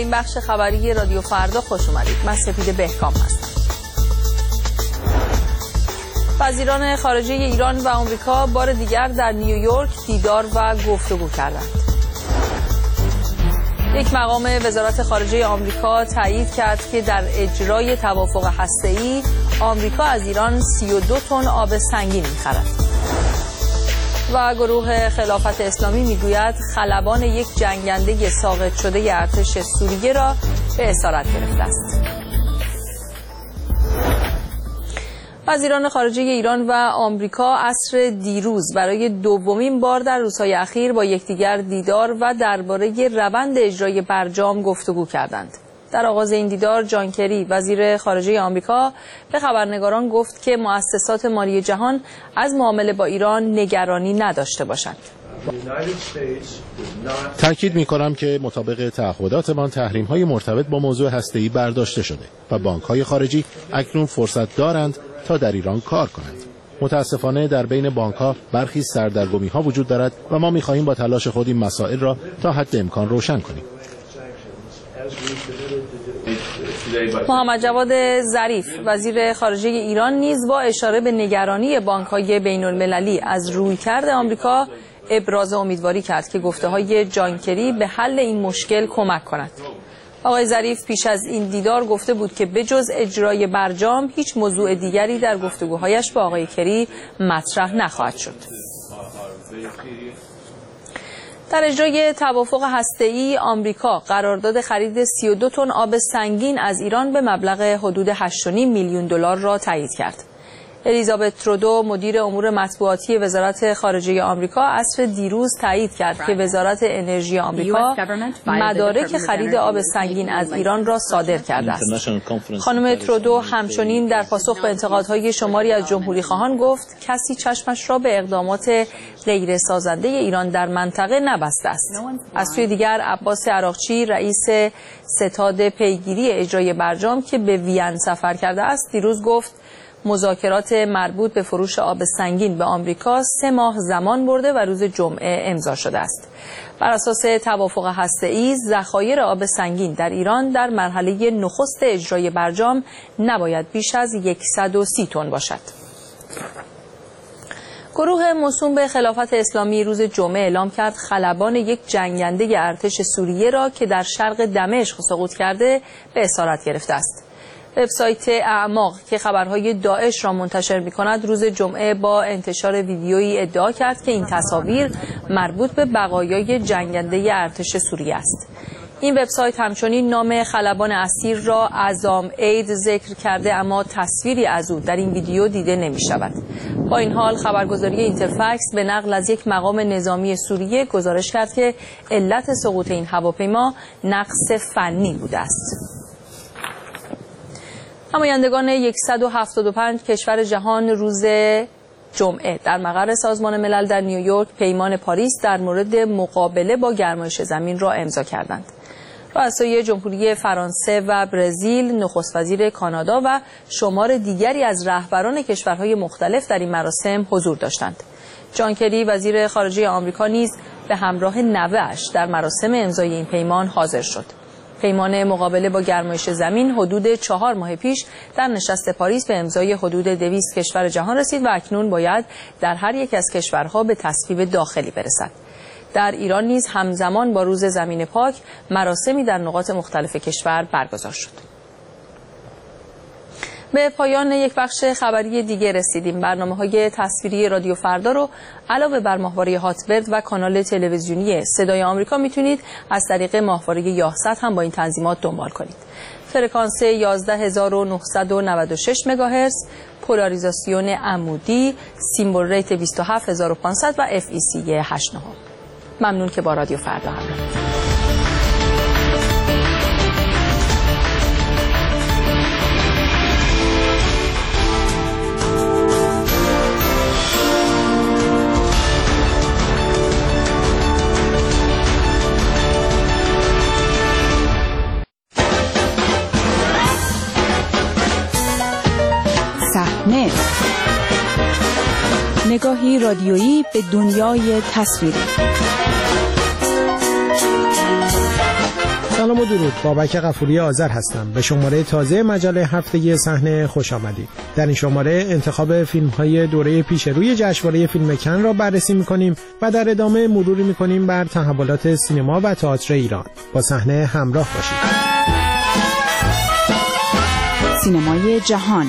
این بخش خبری رادیو فردا خوش اومدید. من سپید بهکام هستم. وزیران خارجه ایران و آمریکا بار دیگر در نیویورک دیدار و گفتگو کردند. یک مقام وزارت خارجه آمریکا تایید کرد که در اجرای توافق هسته‌ای آمریکا از ایران 32 تن آب سنگین می‌خرد. و گروه خلافت اسلامی میگوید خلبان یک جنگنده ساقط شده ارتش سوریه را به اسارت گرفته است. وزیران خارجه ایران و آمریکا عصر دیروز برای دومین بار در روزهای اخیر با یکدیگر دیدار و درباره روند اجرای برجام گفتگو کردند. در آغاز این دیدار جان کری وزیر خارجه آمریکا به خبرنگاران گفت که مؤسسات مالی جهان از معامله با ایران نگرانی نداشته باشند. تاکید می‌کنم که مطابق تعهداتمان تحریم‌های مرتبط با موضوع هسته‌ای برداشته شده و بانک‌های خارجی اکنون فرصت دارند تا در ایران کار کنند. متاسفانه در بین بانک‌ها برخی سردرگمی‌ها وجود دارد و ما می‌خواهیم با تلاش خود این مسائل را تا حد امکان روشن کنیم. محمد جواد ظریف وزیر خارجه ایران نیز با اشاره به نگرانی بانک‌های بین‌المللی از رویکرد آمریکا ابراز امیدواری کرد که گفته‌های جان کری به حل این مشکل کمک کند. آقای ظریف پیش از این دیدار گفته بود که بجز اجرای برجام هیچ موضوع دیگری در گفتگوهایش با آقای کری مطرح نخواهد شد. در اجرای توافق هسته‌ای آمریکا قرارداد خرید 32 تن آب سنگین از ایران به مبلغ حدود 8.5 میلیون دلار را تایید کرد. الیزابت ترودو مدیر امور مطبوعاتی وزارت خارجه آمریکا عصر دیروز تایید کرد که وزارت انرژی آمریکا مدارک خرید آب سنگین از ایران را صادر کرده است. خانم ترودو همچنین در پاسخ به انتقادهای شماری از جمهوری خواهان گفت کسی چشمش را به اقدامات غیر سازنده ایران در منطقه نبسته است. از سوی دیگر عباس عراقچی رئیس ستاد پیگیری اجرای برجام که به وین سفر کرده است دیروز گفت مذاکرات مربوط به فروش آب سنگین به آمریکا 3 ماه زمان برده و روز جمعه امضا شده است. بر اساس توافق هسته‌ای ذخایر آب سنگین در ایران در مرحله نخست اجرای برجام نباید بیش از 130 تن باشد. گروه موسوم به خلافت اسلامی روز جمعه اعلام کرد خلبان یک جنگنده ارتش سوریه را که در شرق دمشق سقوط کرده به اسارت گرفته است. وبسایت اعماق که خبرهای داعش را منتشر می‌کند روز جمعه با انتشار ویدیویی ادعا کرد که این تصاویر مربوط به بقایای جنگنده ارتش سوریه است. این وبسایت همچنین نام خلبان اسیر را عزام عید ذکر کرده اما تصویری از او در این ویدیو دیده نمی‌شود. با این حال خبرگزاری اینترفکس به نقل از یک مقام نظامی سوریه گزارش کرد که علت سقوط این هواپیما نقص فنی بوده است. نمایندگان 175 کشور جهان روز جمعه در مقر سازمان ملل در نیویورک پیمان پاریس در مورد مقابله با گرمایش زمین را امضا کردند. رؤسای جمهوری فرانسه و برزیل، نخست وزیر کانادا و شمار دیگری از رهبران کشورهای مختلف در این مراسم حضور داشتند. جان کری وزیر خارجه آمریکا نیز به همراه نوه‌اش در مراسم امضای این پیمان حاضر شد. پیمان مقابله با گرمایش زمین حدود 4 ماه پیش در نشست پاریس به امضای حدود 200 کشور جهان رسید و اکنون باید در هر یک از کشورها به تصویب داخلی برسد. در ایران نیز همزمان با روز زمین پاک مراسمی در نقاط مختلف کشور برگزار شد. به پایان یک بخش خبری دیگه رسیدیم. برنامه‌های تصویری رادیو فردا رو علاوه بر ماهواره هاتبرد و کانال تلویزیونی صدای آمریکا میتونید از طریق ماهواره یاهصد هم با این تنظیمات دنبال کنید. فرکانس 11996 مگاهرتز، پولاریزاسیون عمودی، سیمبل ریت 27500 و FEC 8.9. ممنون که با رادیو فردا همراهید. نگاهی رادیویی به دنیای تصویری. سلام سلام و درود. بابک غفوری آذر هستم. به شماره تازه مجله هفتگی صحنه خوش آمدید. در این شماره انتخاب فیلم‌های دوره پیش روی جشنواره فیلم کن را بررسی می‌کنیم و در ادامه مروری می‌کنیم بر تحولات سینما و تئاتر ایران. با صحنه همراه باشید. سینمای جهان.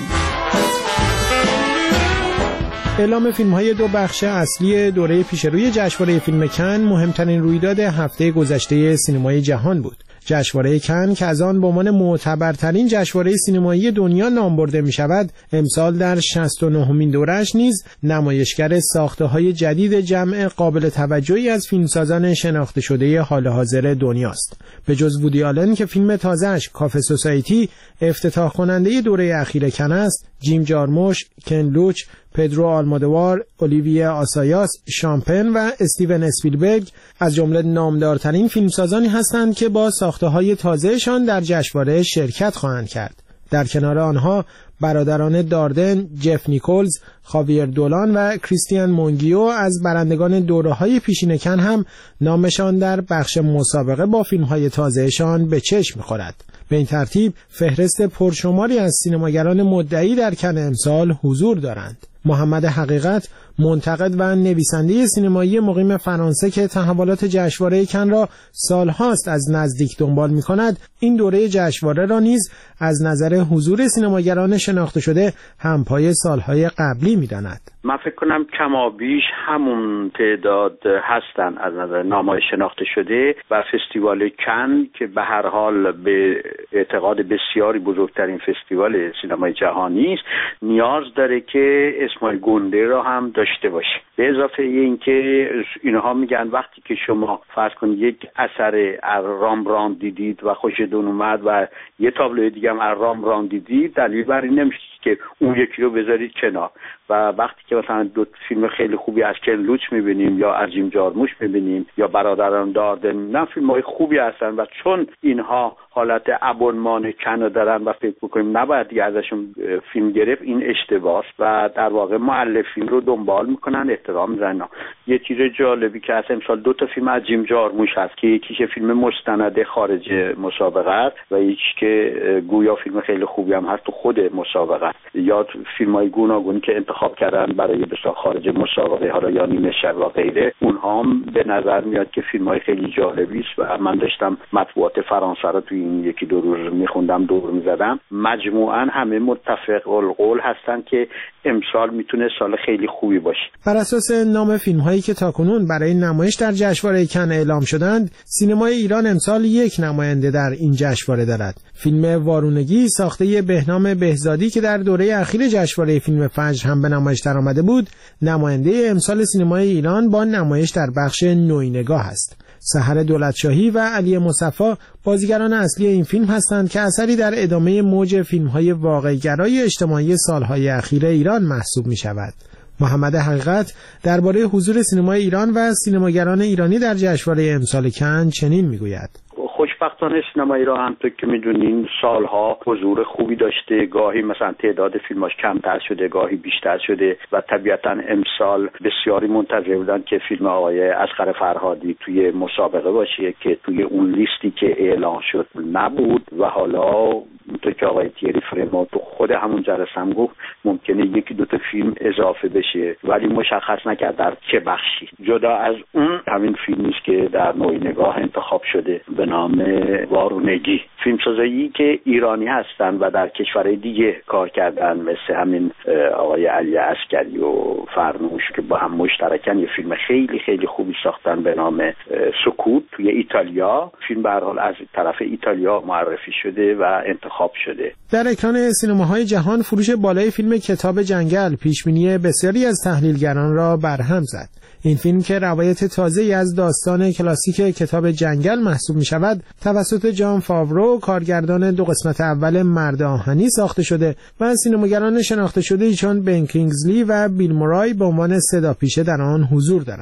اعلام فیلم‌های دو بخش اصلی دوره پیشروی جشنواره فیلم کن مهمترین رویداد هفته گذشته سینمای جهان بود. جشنواره کن که از آن به عنوان معتبرترین جشنواره سینمایی دنیا نام برده می‌شود، امسال در 69مین دوره‌اش نیز نمایشگر ساخته‌های جدید جمع قابل توجهی از فیلمسازان شناخته شده حال حاضر دنیاست. به جز وودی آلن که فیلم تازه‌اش کافه سوسایتی افتتاح کننده دوره اخیر کن است، جیم جارموش، کن لوچ، پدرو آلمودوار، اولیویه آسایاس، شامپن و استیون اسپیلبرگ از جمله نامدارترین فیلمسازانی هستند که با ساخته‌های تازه‌شان در جشنواره شرکت خواهند کرد. در کنار آنها برادران داردن، جف نیکولز، خاویر دولان و کریستیان مونگیو از برندگان دوره‌های پیشین کن هم نامشان در بخش مسابقه با فیلم‌های تازه‌شان به چشم می‌خورد. به این ترتیب فهرست پرشماری از سینماگران مدعی در کن امسال حضور دارند. محمد حقیقت، منتقد و نویسنده سینمایی مقیم فرانسه که تحولات جشنواره کن را سالهاست از نزدیک دنبال می‌کند، این دوره جشنواره را نیز از نظر حضور سینماگران شناخته شده همپای سالهای قبلی می‌داند. من فکر کنم کمابیش همون تعداد هستن از نظر نام‌های شناخته شده و فستیوال کن که به هر حال به اعتقاد بسیاری بزرگترین فستیوال سینمای جهانی است، نیاز داره که اسمای گنده را هم داشته باشه. به اضافه اینکه اینها میگن وقتی که شما فرض کنید یک اثر رامبراند دیدید و خوشتون اومد و یه تابلوی دیگه هم رامبراند دیدید، دلیل بر این نمیشه که اون یکی رو بذارید کنار. و وقتی که مثلا دو فیلم خیلی خوبی از کن لوچ میبینیم یا از جیم جارموش میبینیم یا برادران داردن، نه فیلم‌های خوبی هستن و چون اینها حالت ابونمان کن دارن و فکر می‌کنیم نباید دیگه ازشون فیلم گرفت، این اشتباهه و در واقع مؤلفین رو دنبال میکنن، احترام میذارن. یه چیز جالبی که از امسال 2 تا فیلم از جیم جارموش هست که یکیش فیلم مستند خارج مسابقه است و یکیش که گویا فیلم خیلی خوبی هم هست تو خود مسابقه است. یا فیلم‌های گوناگونی که انتخاب کردن برای بسیار خارج مسابقه، حالا یا نیمه شب و غیره، اونها هم به نظر میاد که فیلم‌های خیلی جالبی است و من داشتم مطبوعات فرانسه رو توی این یکی دو روز میخوندم، دور میزدم. مجموعاً همه متفق القول هستن که امسال میتونه سال خیلی خوبی باشه. بر اساس نام فیلم‌هایی که تاکنون برای نمایش در جشنواره کن اعلام شدند، سینمای ایران امسال یک نماینده در این جشنواره دارد. فیلم وارونگی ساخته بهنام بهزادی که در دوره اخیر جشنواره فیلم فجر هم به نمایش درآمده بود، نماینده امسال سینمای ایران با نمایش در بخش نوینگاه است. سحر دولتشاهی و علی مصطفی بازیگران اصلی این فیلم هستند که اثری در ادامه موج فیلم‌های واقع‌گرای اجتماعی سالهای اخیر ایران محسوب می‌شود. محمد حقیقت درباره حضور سینمای ایران و سینماگران ایرانی در جشنواره امسال کن چنین می‌گوید: خوشبختانه سینما ایران همونطور که میدونین سالها حضور خوبی داشته، گاهی مثلا تعداد فیلماش کمتر شده، گاهی بیشتر شده و طبیعتا امسال بسیاری منتظر بودن که فیلم آقای اصغر فرهادی توی مسابقه باشه که توی اون لیستی که اعلان شد نبود و حالا اونطور که آقای تیری فرما تو خود همون جلسه هم گفت ممکنه یکی دو تا فیلم اضافه بشه ولی مشخص نکرد در چه بخشی. جدا از اون همین فیلمی است که در نوینگاه انتخاب شده به نام وارونگی، فیلمسازایی که ایرانی هستن و در کشورهای دیگه کار کردن مثل همین آقای علی عسکری و فرنوش که با هم مشترکن یه فیلم خیلی خیلی خوبی ساختن به نام سکوت توی ایتالیا. فیلم به هر حال از طرف ایتالیا معرفی شده و انتخاب شده. در اکران سینماهای جهان فروش بالای فیلم کتاب جنگل پیشبینی بسیاری از تحلیلگران را برهم زد. این فیلم که روایت تازه‌ای از داستان کلاسیک کتاب جنگل محسوب می شود توسط جان فاورو کارگردان 2 قسمت اول مرد آهنی ساخته شده و سینماگران شناخته شده چون بن کینگزلی و بیل مورای به عنوان صداپیشه در آن حضور دارند.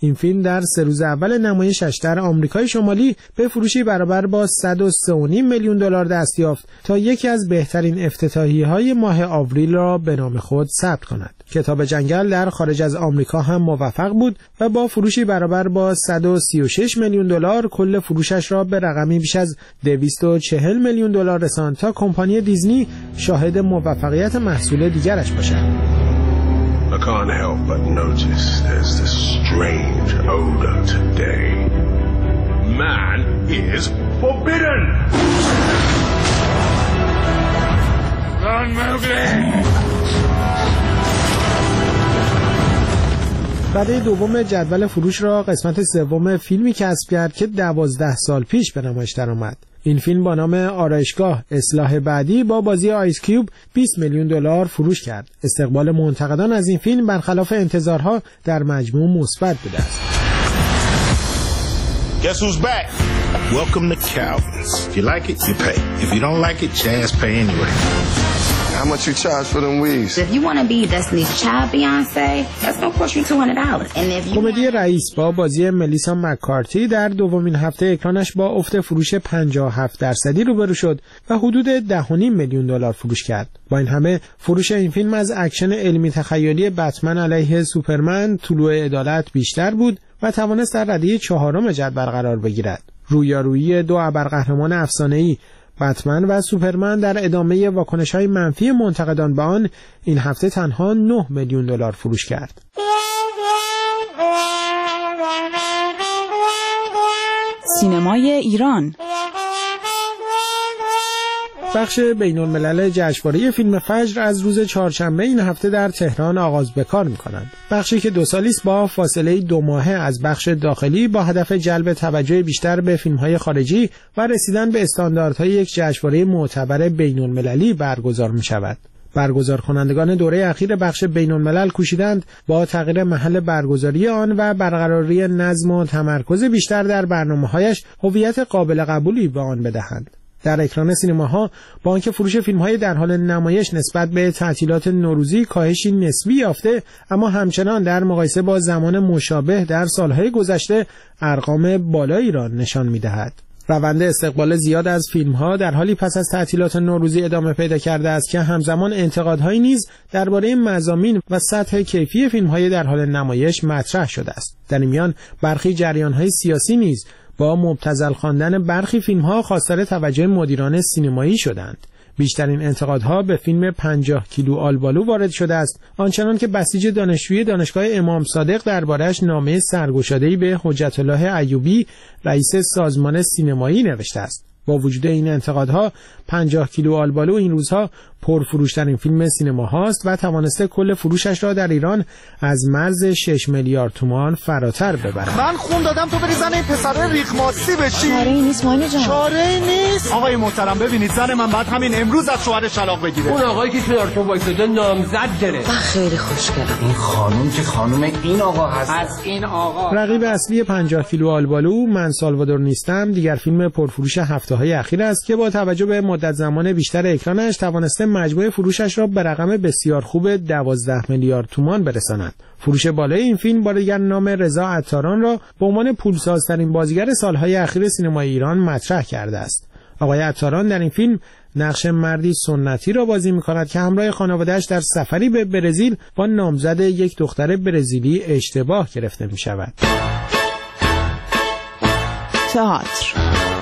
این فیلم در 3 روز اول نمایشش در آمریکای شمالی به فروشی برابر با 103.5 میلیون دلار دست یافت تا یکی از بهترین افتتاحیه‌های ماه آوریل را به نام خود ثبت کند. کتاب جنگل در خارج از آمریکا هم موفق بود و با فروشی برابر با 136 میلیون دلار کل فروشش را به رقمی بیش از 240 میلیون دلار رساند تا کمپانی دیزنی شاهد موفقیت محصول دیگرش باشد. I can't help but notice there's this strange odor today. Man is forbidden! Run, Mowgli! رده دوم جدول فروش را قسمت سوم فیلمی کسب کرد که 12 سال پیش به نمایش درآمد. این فیلم با نام آرایشگاه اصلاح بعدی با بازی آیس کیوب 20 میلیون دلار فروش کرد. استقبال منتقدان از این فیلم برخلاف انتظارها در مجموع مثبت بوده است. Guess who's back? Welcome to Calvin's. If you like it, you pay. If you don't like it, Chaz pay anyway. How much you charge for them weaves? If you want to be Destiny's Child Beyonce, that's going to cost you $200. And if you کمدی رئیس با بازی ملیسا مک‌کارتی در دومین هفته اکرانش با افت فروش 57% روبرو شد و حدود 10.5 میلیون دلار فروش کرد. با این همه فروش این فیلم از اکشن علمی تخیلی بتمن علیه سوپرمن طلوع عدالت بیشتر بود و توانست در رده 4 جدول قرار بگیرد. رویارویی دو ابرقهرمان افسانه‌ای بتمن و سوپرمن در ادامه واکنش‌های منفی منتقدان به آن این هفته تنها 9 میلیون دلار فروش کرد. سینمای ایران. بخش بین‌الملل جشنواره فیلم فجر از روز چهارشنبه این هفته در تهران آغاز به کار می‌کند. بخشی که 2 سالی است با فاصله 2 ماهه از بخش داخلی با هدف جلب توجه بیشتر به فیلم‌های خارجی و رسیدن به استانداردهای یک جشنواره معتبر بین‌المللی برگزار می‌شود. برگزار کنندگان دوره اخیر بخش بین‌الملل کوشیدند با تغییر محل برگزاری آن و برقراری نظم و تمرکز بیشتر در برنامه‌هایش هویت قابل قبولی به آن بدهند. در اکران سینماها با آنکه فروش فیلم‌های در حال نمایش نسبت به تعطیلات نوروزی کاهشی نسبی یافته، اما همچنان در مقایسه با زمان مشابه در سالهای گذشته ارقام بالایی را نشان می‌دهد. روند استقبال زیاد از فیلم‌ها در حالی پس از تعطیلات نوروزی ادامه پیدا کرده است که همزمان انتقادهایی نیز درباره مضامین و سطح کیفی فیلم‌های در حال نمایش مطرح شده است. در این میان برخی جریان‌های سیاسی نیز با مبتذل خواندن برخی فیلم‌ها خواستار توجه مدیران سینمایی شدند. بیشترین انتقادها به فیلم 50 کیلو آلبالو وارد شده است، آنچنان که بسیج دانشجوی دانشگاه امام صادق درباره‌اش نامه سرگشاده‌ای به حجت الله ایوبی رئیس سازمان سینمایی نوشته است. با وجود این انتقادها 50 کیلو آلبالو این روزها پرفروشترین فیلم سینما هاست و توانسته کل فروشش را در ایران از مرز 6 میلیارد تومان فراتر ببرد. من خون دادم تو بری زن این پسر ریخماسی بشی. چاره‌ای نیست مانی جان. چاره‌ای نیست. آقای محترم ببینید زن من بعد همین امروز از شوهرش طلاق بگیره. اون آقایی که کنارتون وایساده نامزد داره. خیلی خوشگله. این خانم که خانم این آقا هست. از این آقا. رقیب اصلی 50 کیلو آلبالو من سالوادور نیستم دیگر فیلم پرفروش هفته‌های اخیر است که با توجه به مدت زمان بیشتر اکرانش توانسته مجموع فروشش را به رقم بسیار خوب 12 میلیارد تومان برساند. فروش بالای این فیلم بازیگر نام رضا عطاران را به عنوان پولسازترین بازیگر سالهای اخیر سینمای ایران مطرح کرده است. آقای عطاران در این فیلم نقش مردی سنتی را بازی می‌کند که همراه خانواده‌اش در سفری به برزیل با نامزد یک دختر برزیلی اشتباه گرفته می‌شود. تئاتر.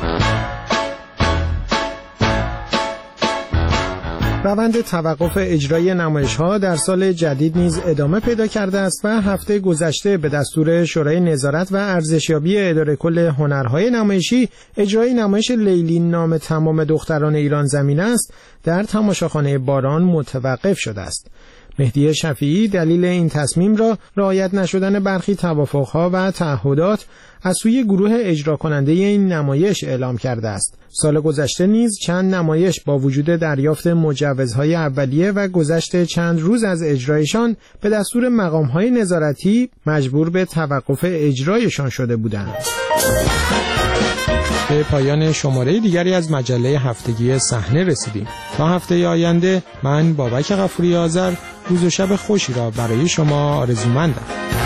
روند توقف اجرای نمایش‌ها در سال جدید نیز ادامه پیدا کرده است و هفته گذشته به دستور شورای نظارت و ارزشیابی اداره کل هنرهای نمایشی اجرای نمایش لیلی نام تمام دختران ایران زمین است در تماشاخانه باران متوقف شده است. مهدی شفیعی دلیل این تصمیم را رعایت نشدن برخی توافق‌ها و تعهدات از سوی گروه اجرا کننده این نمایش اعلام کرده است. سال گذشته نیز چند نمایش با وجود دریافت مجوزهای اولیه و گذشت چند روز از اجرایشان به دستور مقام‌های نظارتی مجبور به توقف اجرایشان شده بودند. به پایان شماره دیگری از مجله هفتگی صحنه رسیدیم. تا هفته آینده من بابک غفوری آذر روز و شب خوشی را برای شما آرزومندم.